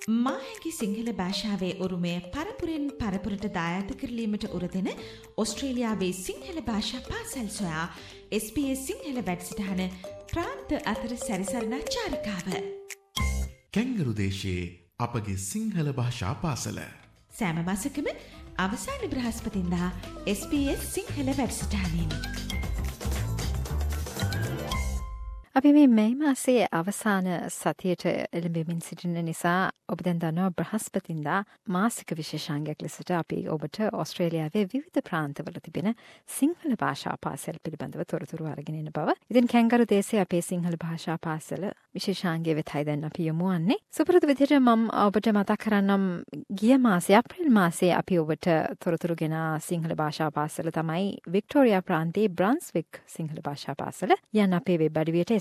මාහැකි සිංහල භාෂාවේ උරුමය පරපුරෙන් පරපුරට දායාද කරලීමට උරදෙන ඔස්ට්‍රේලියාවේ සිංහල භාෂා පාසල් සොයා SBS සිංහල වැඩසටහන ප්‍රාන්ත අතර සැරිසරණ චාරිකාව. කැංගරු දේශයේ අපගේ සිංහල භාෂා පාසල. සෑම මාසකම අවසාන බ්‍රහස්පතින්දා SBS සිංහල වැඩසටහනින්. අපි මේ මාසයේ අවසාන සතියට එළඹෙමින් සිටින නිසා ඔබ දැන් දන්නවා බ්‍රහස්පතින්දා මාසික විශේෂාංගයක් ලෙසට අපි ඔබට ඕස්ට්‍රේලියාවේ විවිධ ප්‍රාන්තවල තිබෙන සිංහල භාෂා පාසල් පිළිබඳව තොරතුරු අරගෙන එන බව. ඉතින් කැංගරු දේශයේ අපේ සිංහල භාෂා පාසල විශේෂාංගය වෙතයි දැන් අපි යමු වන්නේ. සුපුරුදු විදිහට මම ඔබට මතක් කරන්නම් ගිය මාසයේ අප්‍රේල් මාසයේ අපි ඔබට තොරතුරු ගෙන සිංහල භාෂා පාසල තමයි වික්ටෝරියා ප්‍රාන්තයේ බ්‍රන්ස්වික් සිංහල භාෂා පාසල. යන්න අපේ වෙබ් අඩවියට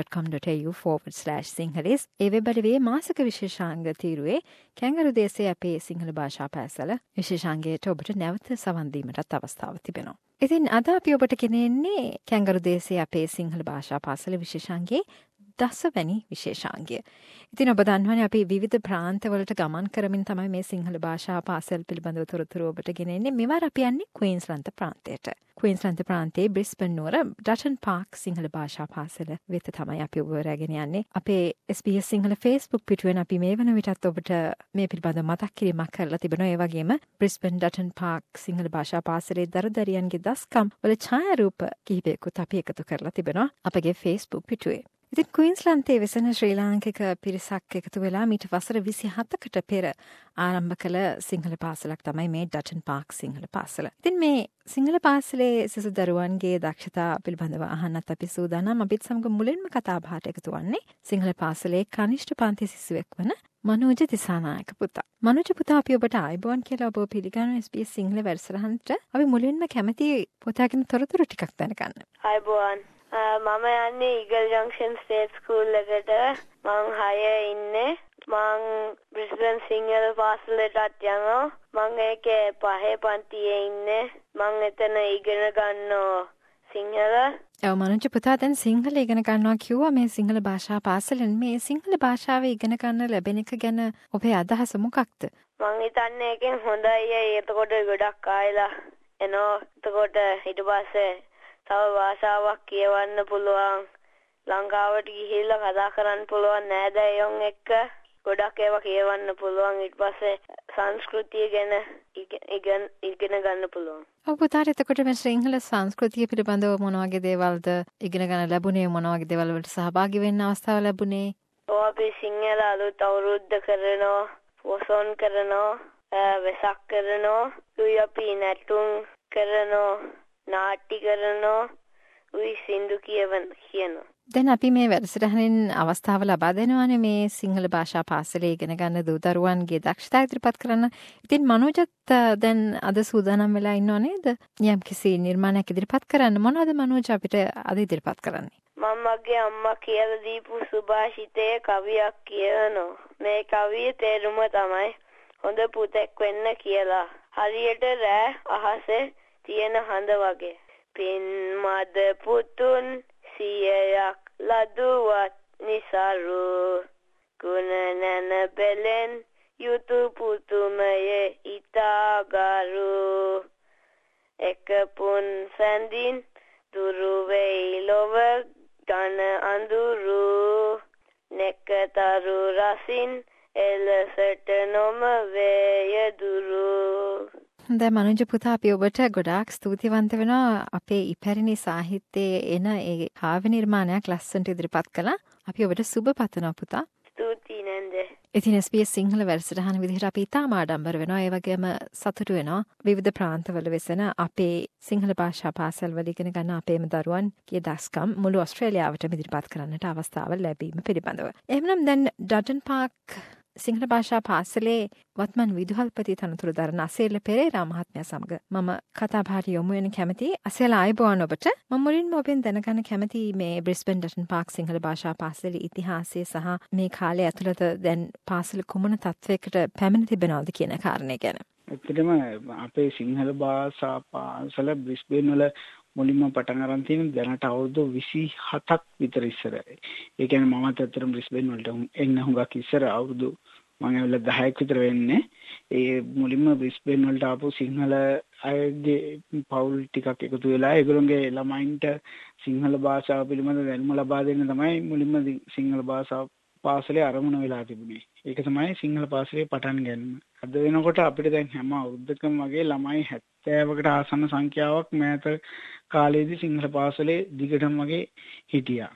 sbs.com.au/sinhalese ඒ වෙබ් අඩවියේ මාසික විශේෂාංග තීරුවේ කැංගරු දේශයේ අපේ සිංහල භාෂා පාසල විශේෂාංගයට ඔබට නැවත සවන් දීමටත් අවස්ථාව තිබෙනවා. ඉතින් අද අපි ඔබට ගෙනෙන්නේ කැංගරු දේශයේ අපේ සිංහල භාෂා පාසල විශේෂාංගයේ 10 වැනි විශේෂාංගය. ඉතින් ඔබ දන්නවනේ අපි විවිධ ප්‍රාන්තවලට ගමන් කරමින් තමයි මේ සිංහල භාෂා පාසල් පිළිබඳව තොරතුරු ඔබට ගෙනෙන්නේ. මෙවර අපි යන්නේ ක්වීන්ස්ලන්ත ප්‍රාන්තයට. ක්වීන්ස්ලන්ත ප්‍රාන්තයේ බ්‍රිස්බන් නුවර ඩටන් පාක් සිංහල භාෂා පාසල වෙත තමයි අපි ඔබ රැගෙන යන්නේ. අපේ SBS සිංහල Facebook පිටුවෙන් අපි මේ වන විටත් ඔබට මේ පිළිබඳව මතක් කිරීමක් කරලා තිබෙනවා. ඒ වගේම බ්‍රිස්බන් ඩටන් පාක් සිංහල භාෂා පාසලේ දරදරියන්ගේ දස්කම් වල ඡායාරූප කිහිපයකුත් අපි එකතු කරලා තිබෙනවා අපගේ Facebook පිටුවේ. ඉතින් ක්වීන්ස්ලන්තයේ වෙසෙන ශ්‍රී ලාංකික පිරිසක් එකතු වෙලා මීට වසර 27කට පෙර ආරම්භ කළ සිංහල පාසලක් තමයි මේ ඩටන් පාක් සිංහල පාසල. ඉතින් මේ සිංහල පාසලේ සිසු දරුවන්ගේ දක්ෂතා පිළිබඳව අහන්නත් අපි සූදානම්. අපිත් සමග මුලින්ම කතා බහට එකතු වන්නේ සිංහල පාසලේ කනිෂ්ඨ පන්ති සිසුවෙක් වන මනෝජ දිසානායක පුතා. මනෝජ පුතා අපි ඔබට ආයුබෝවන් කියලා ඔබ පිළිගන්න SBS සිංහල වැඩසටහනට. අපි මුලින්ම කැමති පුතාගෙන් තොරතුරු ටිකක් දැනගන්න. ආයුබෝවන්. මම යන්නේ ඊගල් ජංක්ෂන් ස්ටේට් ස්කූල් එකට. මං 6 ඉන්නේ. මං බ්‍රිස්බන් සිංහල පාසලටත් යනවා. මං ඒකේ 5 පන්තියේ ඉන්නේ. මං එතන ඉගෙන ගන්නවා සිංහල. ඔව් මනෝජ පුතා දැන් සිංහල ඉගෙන ගන්නවා කිව්වා. මේ සිංහල භාෂා පාසලෙන් මේ සිංහල භාෂාව ඉගෙන ගන්න ලැබෙන එක ගැන ඔබේ අදහස මොකක්ද? මං හිතන්නේ ඒකෙන් හොඳයි. එතකොට ගොඩක් ආයලා එනවා. එතකොට ඊට පස්සේ තව භාෂාවක් කියවන්න පුළුවන්. ලංකාවට ගිහිල්ලා කතා කරන්න පුළුවන් නෑදෑයන් එක්ක. ගොඩක් ඒවා කියවන්න පුළුවන්. ඊට පස්සේ සංස්කෘතිය ගැන ඉගෙන ගන්න පුළුවන්. ඔව් පුතාට එතකොට මේ සිංහල සංස්කෘතිය පිළිබඳව මොන වගේ දේවල්ද ඉගෙන ගන්න ලැබුණේ? මොන වගේ දේවල් වලට සහභාගී වෙන්න අවස්ථාව ලැබුණේ? ඔව් අපි සිංහල අලුත් අවුරුද්ද කරනවා, පොසොන් කරනවා, වෙසක් කරනවා, අපි නැටුම් කරනවා, නාට්‍ය කරනවා, සින්දු කියනවා. දැන් අපි මේ වැඩසටහනින් අවස්ථාව ලබා දෙනවානේ මේ සිංහල භාෂා පාසලේ ඉගෙන ගන්න දූ දරුවන්ගේ දක්ෂතා ඉදිරිපත් කරන්න. ඉතින් මනෝජත් දැන් අද සූදානම් වෙලා ඉන්නව නේද? යම්කිසි නිර්මාණයක් ඉදිරිපත් කරන්න. මොනවද මනෝජ අපිට අද ඉදිරිපත් කරන්නේ? මමගේ අම්මා කියලා දීපු සුභාෂිතයේ කවියක් කියනවා. මේ කවියේ තේරුම තමයි හොඳ පුතෙක් වෙන්න කියලා. හරියට රෑ අහසේ තියෙන හඳ වගේ. පින් මද පුතුන් 100ක් ලදුවත් නිසරු ගුණ නැන බෙලෙන් යුතු පුතුමයේ ඉතාගරු එක පුන් සැඳින් දුරු වෙයි ලොව ගන අඳුරු නෙකතරු රසින් එලසට නොම වේය දුරු. දැන් මනෝජ පුතා අපි ඔබට ගොඩාක් ස්තුතිවන්ත වෙනවා. අපේ ඉපැරණි සාහිත්‍යයේ එන ඒ කාව්‍ය නිර්මාණයක් ලස්සනට ඉදිරිපත් කළා. අපි ඔබට සුබ පතනවා පුතා. ස්තුතියි නන්ද. ඉතින් SBS සිංහල වැඩසටහන විදිහට අපි ඉතාම ආඩම්බර වෙනවා. ඒ වගේම සතුටු වෙනවා. විවිධ ප්‍රාන්තවල වෙසෙන අපේ සිංහල භාෂා පාසල් වල ඉගෙන ගන්න අපේම දරුවන්ගේ දස්කම් මුළු ඕස්ට්‍රේලියාවටම ඉදිරිපත් කරන්නට අවස්ථාව ලැබීම පිළිබඳව. එහෙනම් දැන් ඩටන් පාක් සිංහල භාෂා පාසලේ වත්මන් විදුහල්පති තනතුරු දරන අසේල පෙරේරා මහත්මයා සමග මම කතා බහට යොමු වෙන කැමතියි. අසේල ආයුබෝවන් ඔබට. මම මුලින්ම ඔබෙන් දැනගන්න කැමතියි මේ බ්‍රිස්බන් ඩටන් පාක් සිංහල භාෂා පාසලේ ඉතිහාසය සහ මේ කාලය ඇතුළත දැන් පාසල කුමන තත්වයකට පැමිණ තිබෙනවද කියන කාරණය ගැන. ඇත්තටම අපේ සිංහල භාෂා පාසල බ්‍රිස්බේන් වල මුලින්ම පටන් අරන් තියෙන දැනට අවුරුදු 27ක් විතර ඉස්සර. ඒ කියන්නේ මමත් ඇත්තටම බ්‍රිස්බේන් වලට එන්න හුඟක් ඉස්සර අවුරුදු මම ඇවිල්ලා 10ක් විතර වෙන්නේ. ඒ මුලින්ම බ්‍රිස්බේන් වලට ආපු සිංහල අයගේ පවුල් ටිකක් එකතු වෙලා ඒගොල්ලෝගේ ළමයින්ට සිංහල භාෂාව පිළිබඳ දැනුම ලබා දෙන්න තමයි මුලින්ම සිංහල භාෂාව පාසලේ ආරම්භ වෙලා තිබුණේ. ඒක තමයි සිංහල පාසලේ පටන් ගන්න. අද වෙනකොට අපිට දැන් හැම අවුරුද්දකම වගේ ළමයි 70කට ආසන්න සංඛ්‍යාවක් මෑත කාලේදී සිංහල පාසලේ දිගටම වගේ හිටියා.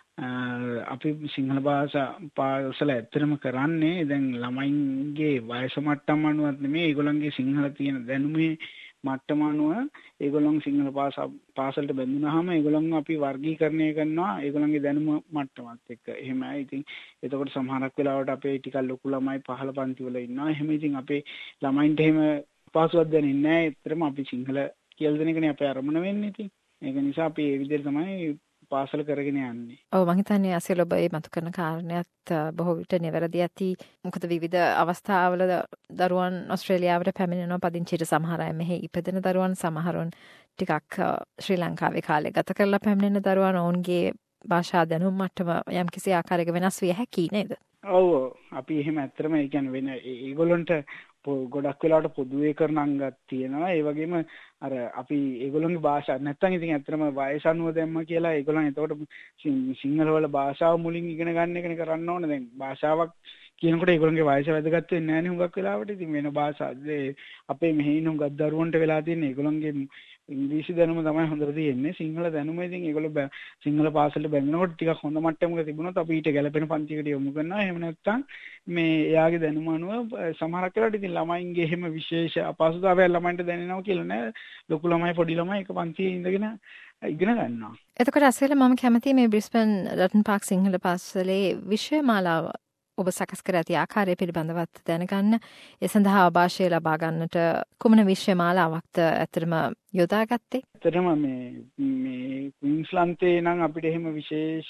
අපි සිංහල භාෂා පාසල ඇත්තටම කරන්නේ දැන් ළමයින්ගේ වයස මට්ටම අනුවත් නෙමෙයි ඒගොල්ලන්ගේ සිංහල තියෙන දැනුමේ මට්ටම අනුව ඒගොල්ලන් සිංහල පාසලට බැඳුනහම ඒගොල්ලන් අපි වර්ගීකරණය කරනවා ඒගොල්ලන්ගේ දැනුම මට්ටමත් එක්ක. එහෙමයි. ඉතින් එතකොට සමහරක් වෙලාවට අපේ ටිකක් ලොකු ළමයි පහළ පන්ති වල ඉන්නවා. එහෙම ඉතින් අපේ ළමයින්ට එහෙම පාසුවක් දැනෙන්නේ නැහැ. ඒතරම අපි සිංහල කියලා දෙන එකනේ අපේ අරමුණ වෙන්නේ ඉතින්. ඒක නිසා අපි මේ විදිහට තමයි පාසල කරගෙන යන්නේ. ඔව් මම හිතන්නේ අසල ඔබ මේ මතු කරන කාරණයක් බොහෝ විට නිවැරදි ඇති. මොකද විවිධ අවස්ථාවල දරුවන් ඕස්ට්‍රේලියාවට පැමිණෙනවා පදිංචියට සමහර අය මෙහි ඉපදෙන දරුවන් සමහරුන් ටිකක් ශ්‍රී ලංකාවේ කාලය ගත කරලා පැමිණෙන දරුවන් ඔවුන්ගේ භාෂා දැනුම් මට්ටම යම්කිසි ආකාරයක වෙනස් විය හැකි නේද? ඔව් අපි එහෙම ඇත්තටම ඒ කියන්නේ වෙන ඒගොල්ලන්ට ගොඩක් වෙලාවට පොදුවේ කරන අංගත් තියෙනවා. ඒ වගේම අර අපි ඒගොල්ලන්ගේ භාෂා නැත්තම් ඉතින් ඇත්තටම වයස අනුව දැම්ම කියලා ඒගොල්ලන් එතකොට සිංහල වල භාෂාව මුලින් ඉගෙන ගන්න එකනේ කරන්න ඕනේ. දැන් භාෂාවක් කියනකොට ඒගොල්ලන්ගේ වයස වැදගත් වෙන්නේ නැහැ නේ හුඟක් වෙලාවට. ඉතින් වෙන භාෂා අපේ මෙහි ඉන්න හුඟක් දරුවන්ට වෙලා තියෙන්නේ ඒගොල්ලන්ගේ ඉංග්‍රීසි දැනුම තමයි හොඳට තියෙන්නේ. සිංහල දැනුම ඉතින් ඒගොල්ලෝ සිංහල පාසලට බැඳනකොට ටිකක් හොඳ මට්ටමක තිබුණොත් අපි ඊට ගැලපෙන පන්තියකට යොමු කරනවා. එහෙම නැත්නම් මේ එයාගේ දැනුම අනුව සමහරක් වෙලාවට ඉතින් ළමයින්ගේ එහෙම විශේෂ අපහසුතාවයක් ළමයින්ට දැනෙනවා කියලා නෑ. ලොකු ළමයි පොඩි ළමයි එක පන්තියේ ඉඳගෙන ඉගෙන ගන්නවා. එතකොට අසල මම කැමතියි මේ බ්‍රිස්බන් රටන් පාක් සිංහල පාසලේ විෂය මාලාව ඔබ සකස් කර ඇති ආකාරය පිළිබඳවත් දැනගන්න. ඒ සඳහා ආభాෂය ලබා ගන්නට කුමන විෂය මාලාවක්ද ඇත්තටම යොදාගත්තේ? ඇත්තටම මේ ක්වීන්ස්ලන්තේ නම් අපිට එහෙම විශේෂ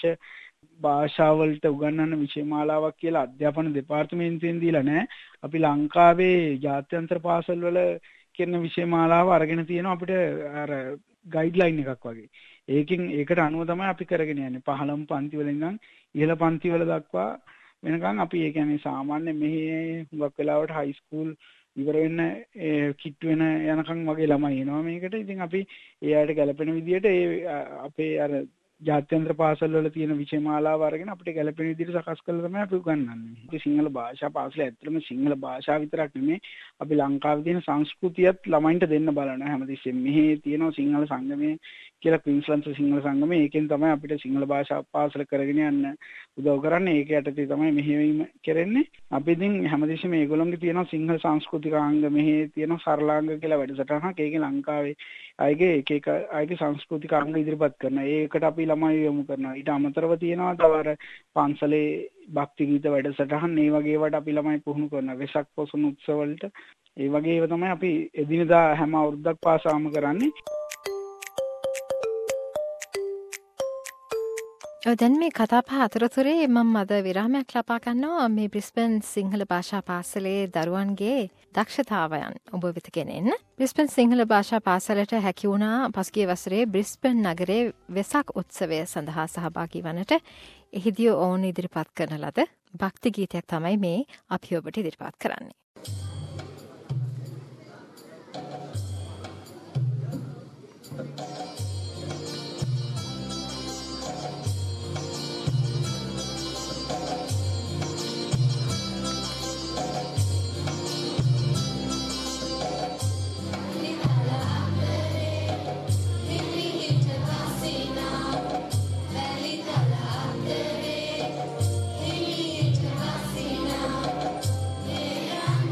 භාෂාවලට උගන්වන විෂය මාලාවක් කියලා අධ්‍යාපන දෙපාර්තමේන්තුවෙන් දීලා නැහැ. අපි ලංකාවේ ජාත්‍යන්තර පාසල් වල කියන විෂය මාලාව අරගෙන තියෙනවා අපිට අර ගයිඩ්ලයින් එකක් වගේ. ඒකට අනුව තමයි අපි කරගෙන යන්නේ. පහළම පන්ති වල ඉඳන් ඉහළ පන්ති වල දක්වා වෙනකන් අපි ඒ කියන්නේ සාමාන්‍ය මෙහි හුඟක් වෙලාවට හයි ස්කූල් ඉවර වෙන්න කිට් වෙන යනකම් වගේ ළමයි එනවා මේකට. ඉතින් අපි ඒ අයට ගැලපෙන විදිහට අපේ අර ජාත්‍යන්තර පාසල් වල තියෙන විෂය මාලාව අරගෙන අපිට ගැලපෙන විදිහට සකස් කරලා තමයි අපි උගන්වන්නේ. අපි සිංහල භාෂා පාසල ඇත්තටම සිංහල භාෂාව විතරක් නෙමෙයි අපි ලංකාවේ තියෙන සංස්කෘතියත් ළමයින්ට දෙන්න බලනවා හැමතිස්සෙම. මෙහි තියෙන සිංහල සංගමයේ කියලා ක්වීන්ස්ලන්ත සිංහල සංගමය ඒකෙන් තමයි අපිට සිංහල භාෂා පාසල කරගෙන යන්න උදව් කරන්නේ. ඒක යටතේ තමයි මෙහෙයවීම කරන්නේ. අපි ඉතින් හැමතිස්සෙම මේගොල්ලෝගේ තියෙන සිංහල සංස්කෘතික අංග මෙහි තියෙන සරලාංග කියලා වැඩසටහනක් ඒකේ ලංකාවේ අයගේ එක අයගේ සංස්කෘතික අංග ඉදිරිපත් කරනවා. ඒකට අපි ළමයි යොමු කරනවා. ඊට අමතරව තියෙනවා තව අර පන්සලේ භක්ති ගීත වැඩසටහන් මේ වගේ ඒවාට අපි ළමයි පුහුණු කරනවා. වෙසක් පොසොන් උත්සව වලට ඒ වගේ ඒවා තමයි අපි එදිනදා හැම අවුරුද්දක් පාසාම කරන්නේ. දැන් මේ කතා පහ අතරතුරේ මම අද විරාමයක් ලබා ගන්නවා මේ බ්‍රිස්බන් සිංහල භාෂා පාසලේ දරුවන්ගේ දක්ෂතාවයන් ඔබ වෙත ගෙනෙන්න. බ්‍රිස්බන් සිංහල භාෂා පාසලට හැකි වුණා පසුගිය වසරේ බ්‍රිස්බන් නගරේ වෙසක් උත්සවය සඳහා සහභාගී වන්නට. එහිදී ඔවුන් ඉදිරිපත් කරන ලද භක්ති ගීතයක් තමයි මේ අපි ඔබට ඉදිරිපත් කරන්නේ. Yeah.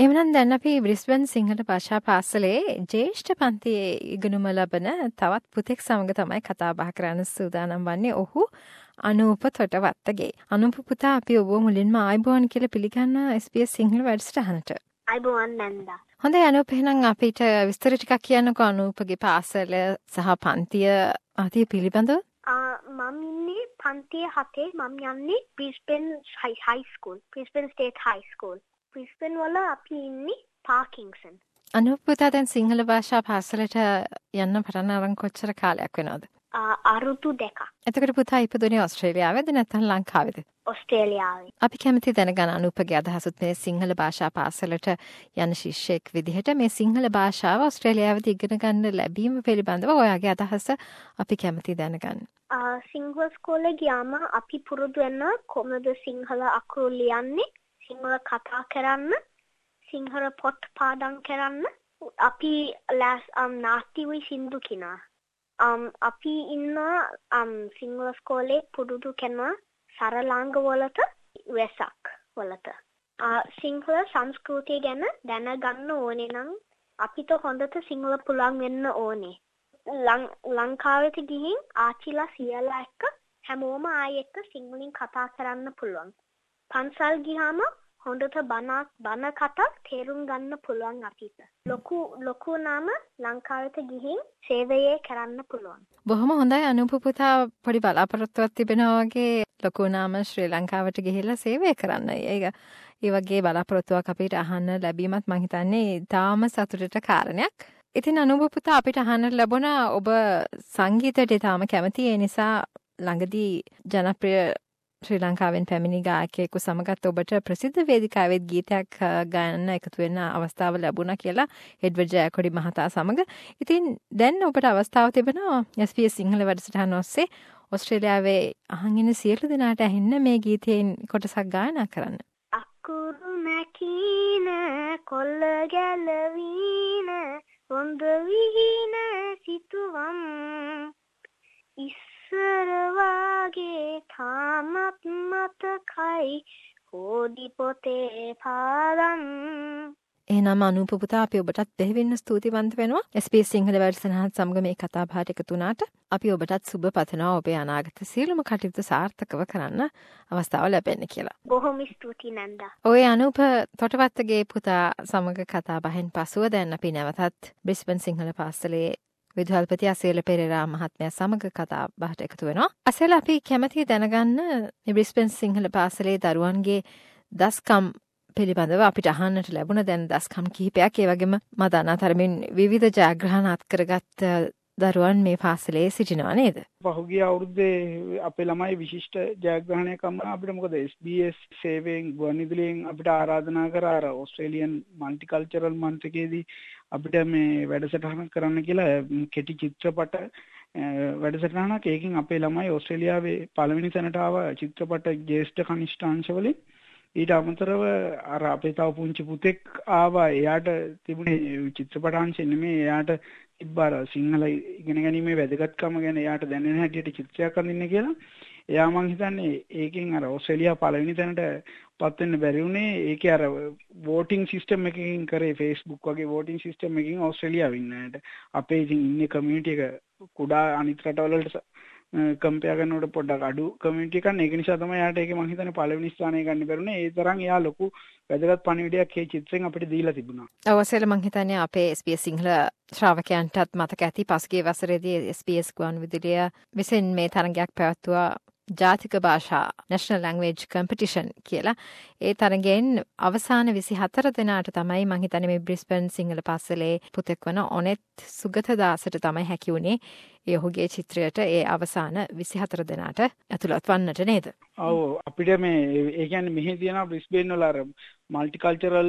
එමනම් දැන් අපි බ්‍රිස්බන් සිංහල භාෂා පාසලේ ජ්‍යෙෂ්ඨ පන්තියේ ඉගෙනුම ලබන තවත් පුතෙක් සමග තමයි කතා බහ කරන්න සූදානම් වන්නේ. ඔහු අනූප තොටවත්තගේ. අනූප පුතා අපි ඔබ මුලින්ම ආයුබෝවන් කියලා පිළිගන්න SBS සිංහල වැඩසටහනට. ආයුබෝවන් නන්දා. හොඳයි අනූප, එහෙනම් අපිට විස්තර ටිකක් කියන්නකෝ අනූපගේ පාසල සහ පන්තිය ආදී පිළිබඳව. මම ඉන්නේ පන්තිය 7. මම යන්නේ Brisbane high school, Brisbane state high school. Brisbane වල අපි ඉන්නේ පාකින්සන්. අනූප පුතා දැන් සිංහල භාෂා පාසලට යන්න පටන් අරන් කොච්චර කාලයක් වෙනවද? අරුතු 2. එතකොට පුතා ඉපදුනේ ඕස්ට්‍රේලියාවේද නැත්නම් ලංකාවේද? ඕස්ට්‍රේලියාවේ. අපි කැමති දැනගන්න අනූපගේ අදහසුත් මේ සිංහල භාෂා පාසලට යන ශිෂ්‍යෙක් විදිහට මේ සිංහල භාෂාව ඕස්ට්‍රේලියාවේදී ඉගෙන ගන්න ලැබීම පිළිබඳව ඔයාගේ අදහස අපි කැමති දැනගන්න. සිංහල ස්කෝලේ ගියාම අපි පුරුදු වෙන කොහොමද සිංහල අකුරු ලියන්නේ, සිංහල කතා කරන්න, සිංහල පොත් පාඩම් කරන්න. අපි නාට්‍ය සින්දු කිනා. අපි ඉන්න සිංහල ස්කෝලේ පුරුදු කරන සරලාංග වලට වෙසක් වලට. සිංහල සංස්කෘතිය ගැන දැනගන්න ඕනේ නම් අපිට හොඳට සිංහල පුළුවන් වෙන්න ඕනේ. ලංකාවට ගිහින් ආච්චිලා සියලා එක්ක හැමෝම ආයෙ එක්ක සිංහලින් කතා කරන්න පුළුවන්. පන්සල් ගියාම හොඳට බණ කතා තේරුම් ගන්න පුළුවන් අපිට. ලොකු නාම ලංකාවට ගිහින් සේවයේ කරන්න පුළුවන්. බොහොම හොඳයි අනූප පුතා, පොඩි බලාපොරොත්තුවක් තිබෙනවා වගේ ලොකු නාම ශ්‍රී ලංකාවට ගිහිල්ලා සේවය කරන්න. ඒ වගේ බලාපොරොත්තුවක් අපිට අහන්න ලැබීමත් මං හිතන්නේ තාම සතුටට කාරණයක්. ඉතින් අනූප පුතා, අපිට අහන්න ලැබුණා ඔබ සංගීතයට තාම කැමති. ඒ නිසා ළඟදී ජනප්‍රිය ශ්‍රී ලංකාවෙන් පැමිණි ගායකයෙකු සමගත් ඔබට ප්‍රසිද්ධ වේදිකාවෙත් ගීතයක් ගායන්න එකතු වෙන්න අවස්ථාව ලැබුණා කියලා එඩ්වඩ් ජයකොඩි මහතා සමග. ඉතින් දැන් ඔබට අවස්ථාව තිබෙනවා SBS සිංහල වැඩසටහන ඔස්සේ ඕස්ට්‍රේලියාවේ අහන් ඉන්න සියලු දෙනාට ඇහෙන්න මේ ගීතයෙන් කොටසක් ගායනා කරන්න. අකුරු නැකින කොල්ල ගැලවින හොඳ විහින සිතුවම් ඉස්සරවාගේ තාමත් මතකයි හෝඩි පොතේ පාදම්. එහෙනම් අනූප පුතා, අපි ඔබටත් බෙහෙවින්ම ස්තුතිවන්ත වෙනවා SBS සිංහල වැඩසටහනත් සමග මේ කතා බහට එකතු වුණාට. අපි ඔබටත් සුබ පතනවා ඔබේ අනාගත සියලුම කටයුතු සාර්ථකව කරන්න අවස්ථාව ලැබෙන්න කියලා. බොහොම ස්තුතියි නන්දා. ඔය අනූප තොටවත්තගේ පුතා සමග කතා බහෙන් පසුව දැන් අපි නැවතත් බ්‍රිස්බන් සිංහල පාසලේ විදුහල්පති අසේල පෙරේරා මහත්මයා සමග කතා බහට එකතු වෙනවා. අසේල, අපි කැමති දැනගන්න මේ බ්‍රිස්බන් සිංහල පාසලේ දරුවන්ගේ දස්කම් පිළිබඳව අපිට අහන්නට ලැබුණ දැන් දස්කම් කිහිපයක්, ඒ වගේම මම දන්නා තරමින් විවිධ ජයග්‍රහණ අත්කරගත් දරුවන් මේ පාසලේ සිටිනවා නේද? පහුගිය අවුරුද්දේ අපේ ළමයි විශිෂ්ට ජයග්‍රහණයක් අම්මා අපිට මොකද SBS සේවයෙන් ගුවන්විදුලියෙන් අපිට ආරාධනා කරා අර ඕස්ට්‍රේලියන් මල්ටිකල්චරල් මන්ත් එකේදී අපිට මේ වැඩසටහන කරන්න කියලා කෙටි චිත්‍රපට වැඩසටහනක්. ඒකෙන් අපේ ළමයි ඕස්ට්‍රේලියාවේ පළවෙනි තැනට ආව චිත්‍රපට ජ්‍යෙෂ්ඨ කනිෂ්ඨාංශවලින්. ඊට අමතරව අර අපේ තව පුංචි පුතෙක් ආවා. එයාට තිබුණේ චිත්‍රපටාංශෙ නෙමෙයි, එයාට තිබ්බාර සිංහල ඉගෙන ගැනීමේ වැදගත්කම ගැන එයාට දැනෙන හැටියට චිත්‍රයක් අඳින්න කියලා. එයා මං හිතන්නේ ඒකෙන් අර ඕස්ට්‍රේලියාව පළවෙනි තැනට පත් වෙන්න බැරි වුණේ. ඒකේ අර වෝටිං සිස්ටම් එකකින් කරේ, Facebook වගේ වෝටිං සිස්ටම් එකකින් ඕස්ට්‍රේලියාව ඉන්නට. අපේ ඉතින් ඉන්නේ කමියුනිටි එක කුඩා අනිත් රටවල් වලට කම්පෙයාර් කරනකොට පොඩ්ඩක් අඩු කමියුනිටි එකක්. ඒක නිසා තමයි යාට ඒකේ මං හිතන්නේ පළවෙනි ස්ථානය ගන්න බැරුනේ. ඒ තරම් එයා ලොකු වැදගත් පණිවිඩයක් මේ චිත්‍රයෙන් අපිට දීලා තිබුණා. අවසල මං හිතන්නේ අපේ SBS සිංහල ශ්‍රාවකයන්ටත් මතක ඇති පසුගිය වසරේදී SBS ගුවන්විදුලිය විසින් මේ තරගයක් පැවැත්වුවා, ජාතික භාෂා National Language Competition කියලා. ඒ තරගෙන් අවසාන 24 දෙනාට තමයි මං හිතන්නේ මේ බ්‍රිස්බන් සිංහල පාසලේ පුතෙක් වන ඔනෙත් සුගතදාසට තමයි හැකි වුණේ ඒ ඔහුගේ චිත්‍රයට ඒ අවසාන 24 දෙනාට ඇතුළත් වන්නට නේද? ඔව්, අපිට මේ ඒ කියන්නේ මෙහි තියෙන බ්‍රිස්බේන් වල අර මල්ටිකල්චරල්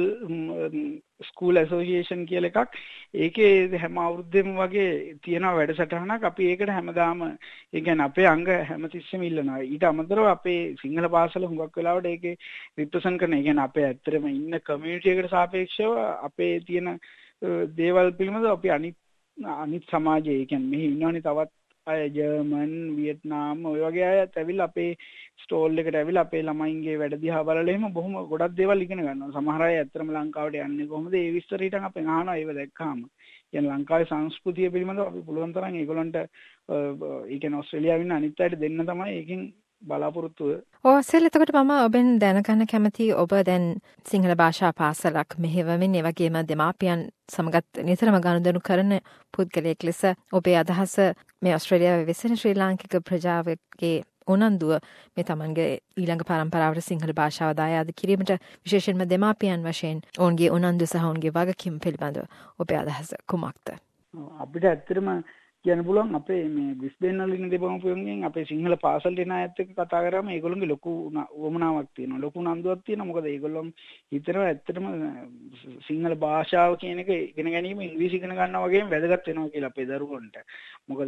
ස්කූල් ඇසෝසියේෂන් කියලා එකක්. ඒකේ හැම අවුරුද්දෙම වගේ තියෙන වැඩසටහනක්. අපි ඒකට හැමදාම ඒ කියන්නේ අපේ අංග හැමතිස්සෙම ඉල්ලනවා. ඊට අමතරව අපේ සිංහල පාසල හුඟක් වෙලාවට ඒකේ රිප්‍රසන්ට් කරන, ඒ කියන්නේ අපේ ඇත්තටම ඉන්න කමියුනිටි එකට සාපේක්ෂව අපේ තියෙන දේවල් පිළිබඳව අපි අනිත් සමාජයේ, ඒ කියන්නේ මෙහි ඉන්නවනේ තවත් අය ජර්මන් වියට්නාම් ඔය වගේ අයත් ඇවිල්ලා අපේ ස්ටෝල් එකට ඇවිල්ලා අපේ ළමයින්ගේ වැඩ දිහා බලලා එහෙම බොහොම ගොඩක් දේවල් ඉගෙන ගන්නවා. සමහර අය ඇත්තටම ලංකාවට යන්නේ කොහොමද? ඒ විස්තර ඊටන් අපෙන් අහනවා ඒව දැක්කාම. يعني ලංකාවේ සංස්කෘතිය පිළිබඳව අපි පුළුවන් තරම් ඒගොල්ලන්ට ඒ කියන්නේ ඕස්ට්‍රේලියාවෙන් අනිත් අයට දෙන්න තමයි ඒකෙන් බලාපොරොත්තුව. සෙල් එතකොට මම ඔබෙන් දැනගන්න කැමති ඔබ දැන් සිංහල භාෂා පාසලක් මෙහෙවමින් ඒ වගේම දෙමාපියන් සමගත් නිතරම ගනුදෙනු කරන පුද්ගලයෙක් ලෙස ඔබේ අදහස මේ ඕස්ට්‍රේලියාවේ වෙසෙන ශ්‍රී ලාංකික ප්‍රජාවගේ උනන්දුව මේ තමන්ගේ ඊළඟ පරම්පරාවට සිංහල භාෂාව දායාද කිරීමට විශේෂයෙන්ම දෙමාපියන් වශයෙන් ඔවුන්ගේ උනන්දු සහ ඔවුන්ගේ වගකීම් පිළිබඳව ඔබේ අදහස කුමක්ද? අපිට ඇත්තටම කියන්න පුළුවන් අපේ මේ බ්‍රිස්බේන් වල ඉන්න දෙමාපියන්ගෙන් අපේ සිංහල පාසල් දෙන අයත් එක්ක කතා කරාම ඒගොල්ලෝගේ ලොකු වමනාවක් තියෙනවා. ලොකු උනන්දුවක් තියෙනවා. මොකද ඒගොල්ලෝ හිතනවා ඇත්තටම සිංහල භාෂාව කියන එක ඉගෙන ගැනීම ඉංග්‍රීසි ඉගෙන ගන්නවා වගේම වැදගත් වෙනවා කියලා අපේ දරුවන්ට. මොකද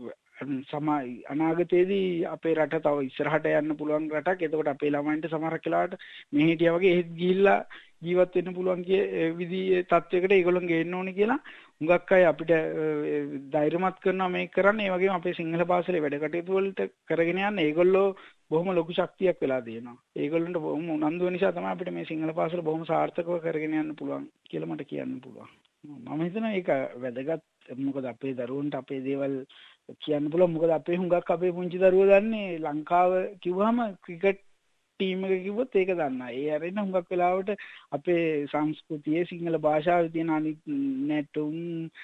අනාගතයේදී අපේ රට තව ඉස්සරහට යන්න පුළුවන් රටක්. එතකොට අපේ ළමයින්ට සමහරක් වෙලාවට මෙහෙ හිටියා වගේ එහෙත් ගිහිල්ලා ජීවත් වෙන්න පුළුවන් කිය විදිහේ තත්වයකට ඒගොල්ලන් ගේන්න ඕනේ කියලා හුඟක් අය අපිට ධෛර්යමත් කරනවා මේක කරන්න. ඒ වගේම අපේ සිංහල පාසලේ වැඩ කටයුතු වලට කරගෙන යන්න ඒගොල්ලෝ බොහොම ලොකු ශක්තියක් වෙලා තියෙනවා. ඒගොල්ලන්ට බොහොම උනන්දු නිසා තමයි අපිට මේ සිංහල පාසල බොහොම සාර්ථකව කරගෙන යන්න පුළුවන් කියලා මට කියන්න පුළුවන්. මම හිතනවා ඒක වැදගත්. මොකද අපේ දරුවන්ට අපේ දේවල් කියන්න පුළුවන්. මොකද අපේ හුඟක් අපේ පුංචි දරුවෝ දන්නේ ලංකාව කිව්වම ක්‍රිකට් ටීම් එක කිව්වොත් ඒක දන්නා. ඒ හැරෙන්න හුඟක් වෙලාවට අපේ සංස්කෘතියේ සිංහල භාෂාවේ තියෙන අනිත් නැටුම්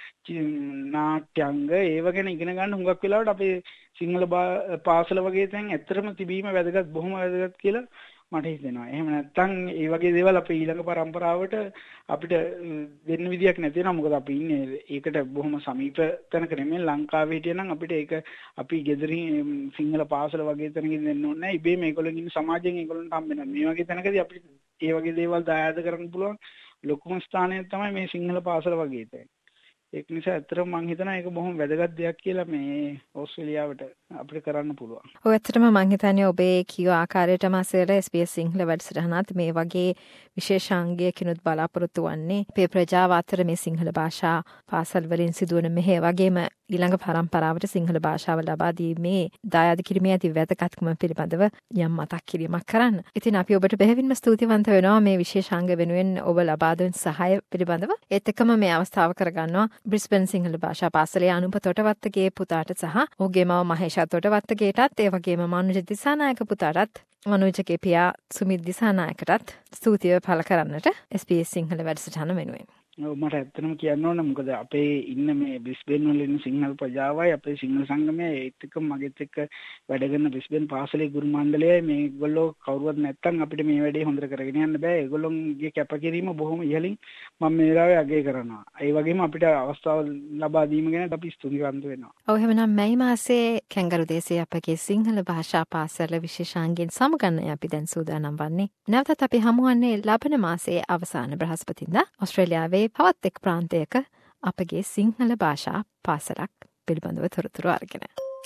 නාට්‍යංග ඒව ගැන ඉගෙන ගන්න හුඟක් වෙලාවට අපේ සිංහල පාසල වගේ තැන් ඇත්තටම තිබීම වැදගත්, බොහොම වැදගත් කියලා මට හිතෙනවා. එහෙම නැත්නම් ඒ වගේ දේවල් අපේ ඊළඟ පරම්පරාවට අපිට දෙන්න විදියක් නැති වෙනවා. මොකද අපි ඉන්නේ ඒකට බොහොම සමීප තැනක නෙමෙයි. ලංකාවේ හිටියනම් අපිට ඒක අපි ගෙදරින් සිංහල පාසල වගේ තැනකින් දෙන්න ඕනේ නැහැ. ඉබේම ඒගොල්ලෝ ඉන්න සමාජයෙන් ඒගොල්ලන්ට හම්බ වෙනවා. මේ වගේ තැනකදී අපිට ඒ වගේ දේවල් දායාද කරන්න පුළුවන් ලොකුම ස්ථානය තමයි මේ සිංහල පාසල වගේ තැන. ඒක නිසා ඇත්තටම මම හිතනවා ඒක බොහොම වැදගත් දෙයක් කියලා මේ ඕස්ට්‍රේලියාවට අපිට කරන්න පුළුවන්. ඔය ඇත්තටම මම හිතන්නේ ඔබේ කියව ආකාරයටම අසල SBS සිංහල වැඩසටහනත් මේ වගේ විශේෂාංගයකිනුත් බලාපොරොත්තු වන්නේ අපේ ප්‍රජාව අතර මේ සිංහල භාෂා පාසල් වලින් සිදුවන මෙහෙ වගේම ඊළඟ පරම්පරාවට සිංහල භාෂාව ලබා දීමේ දායාද කිරීමේ ඇති වැදගත්කම පිළිබඳව යම් මතක් කිරීමක් කරන්න. ඉතින් අපි ඔබට බෙහෙවින්ම ස්තුතිවන්ත වෙනවා මේ විශේෂාංග වෙනුවෙන් ඔබ ලබා දුන් සහාය පිළිබඳව. ඒත් එක්කම මේ අවස්ථාව කරගන්නවා බ්‍රිස්බන් සිංහල භාෂා පාසලේ අනුප තොටවත්තගේ පුතාට සහ ඔහුගේ මව මහේෂා තොටවත්තගේටත් ඒ වගේම මනුජ දිසානායක පුතාටත් මනුජගේ පියා සුමිත් දිසානායකටත් ස්තුතිය පළ කරන්නට SBS සිංහල වැඩසටහන වෙනුවෙන්. මට ඇත්තටම කියන්න ඕන මොකද අපේ ඉන්න මේ බ්‍රිස්බේන් වල ඉන්න සිංහල ප්‍රජාවයි අපේ සිංහල සංගමය ඒත් එක්ක මගෙත් එක්ක වැඩ කරන බ්‍රිස්බේන් පාසලේ ගුරු මණ්ඩලයයි මේගොල්ලෝ කවුරුවත් නැත්තම් අපිට මේ වැඩේ හොඳට කරගෙන යන්න බෑ. ඒගොල්ලොන්ගේ කැපකිරීම බොහොම ඉහළින් මම මේ වෙලාවේ අගය කරනවා. ඒ වගේම අපිට අවස්ථාව ලබා දීම ගැන අපි ස්තුතිවන්ත වෙනවා. ඔව් එහෙමනම් මේ මාසේ කැංගරු දේශයේ අපගේ සිංහල භාෂා පාසල විශේෂාංගයෙන් සමගන්න අපි දැන් සූදානම් වන්නේ. නැවතත් අපි හමුවන්නේ ලබන මාසයේ අවසාන බ්‍රහස්පතින්දා ඕස්ට්‍රේලියාවේ තවත් එක් ප්‍රාන්තයක අපගේ සිංහල භාෂා පාසලක් පිළිබඳව තොරතුරු අරගෙන.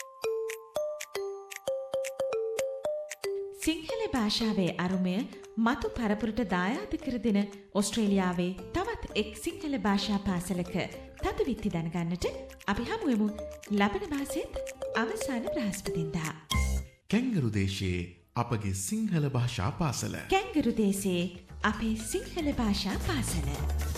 සිංහල භාෂාවේ අරුමය මතු පරපුරට දායාද කර දෙන ඕස්ට්‍රේලියාවේ තවත් එක් සිංහල භාෂා පාසලක තදවිත්ති දැනගන්නට අපි හමුවෙමු ලබන මාසෙත් අවසාන බ්‍රහස්පතින්දා. කැංගරු දේශයේ අපගේ සිංහල භාෂා පාසල. කැංගරු දේශයේ අපේ සිංහල භාෂා පාසල.